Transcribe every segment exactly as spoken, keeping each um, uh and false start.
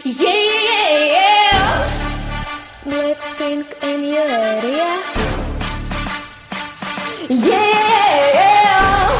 Yeah, yeah, yeah. Blackpink in your area. Yeah.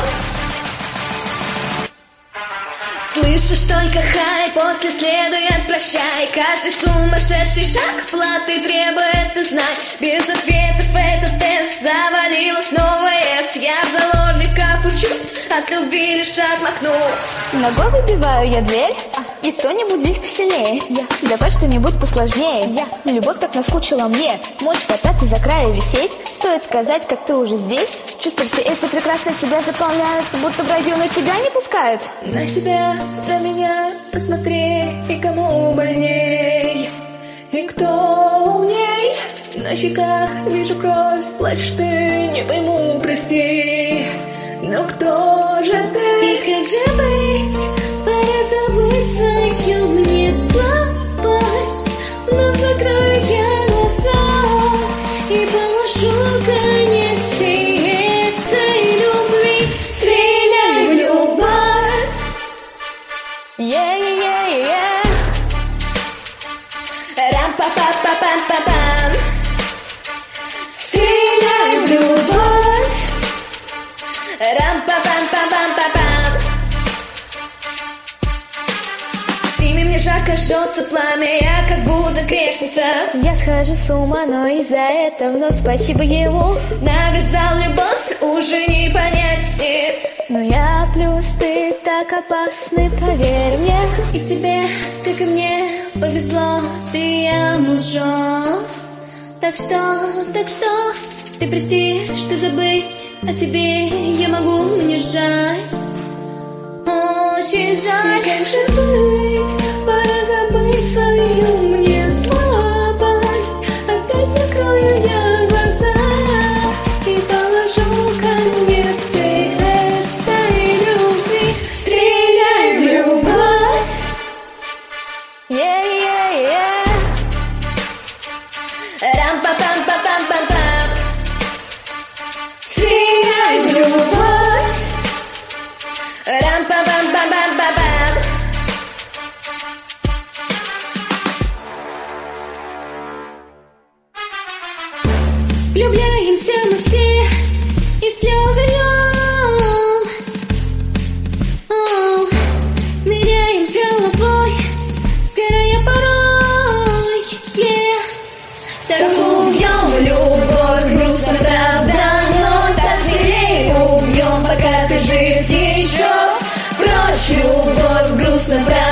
Слышишь только хай, после следует прощай. Каждый сумасшедший шаг платы требует, ты знай. Без ответов этот тест завалилось новое. Я в заложниках учусь, от любви лишь отмахнусь. Ногой выбиваю я дверь, и кто-нибудь здесь посильнее. Я. Давай что-нибудь посложнее. Я. Любовь так наскучила мне. Можешь кататься за краю висеть. Стоит сказать, как ты уже здесь. Чувства все эти прекрасно тебя заполняют, будто в раю на тебя не пускают. На себя, на меня посмотри, и кому больней, и кто умней. На щеках вижу кровь, плачешь ты, не пойму, прости. Но кто же ты? И как же быть? Пора забыть свою мне слабость. Вновь закрою я глаза и положу конец всей этой любви. Стреляй в любовь. Yeah, yeah, yeah. Рам-па-па-па-пам-па-пам. Стреляй в любовь. Рам-па-пам-пам-пам-пам. Ими мне жарко жжется пламя, я как будто грешница. Я схожу с ума, но из-за этого вновь спасибо ему навязал любовь, уже не понять нет. Но я плюс ты так опасны, поверь мне. И тебе, как и мне, повезло, ты и я мужем. Так что, так что, ты прости, что забыть о тебе я могу, мне жаль, очень жаль. И как же быть, пора забыть свою мне слабость. Опять закрою я глаза и положу конец всей этой любви. Стреляй в любовь. Yeah, yeah, yeah. Рам-па-пам-па-пам-пам-пам. Стреляй в любовь. Рам-па-пам-пам-пам-пам. Влюбляемся мы все и слезы льем. О, ныряем с головой, сгорая порой. Yeah. Так убьем любовь, грустно, правда, но так смелее убьем, пока ты жив еще. Прочь любовь, грустно, правда.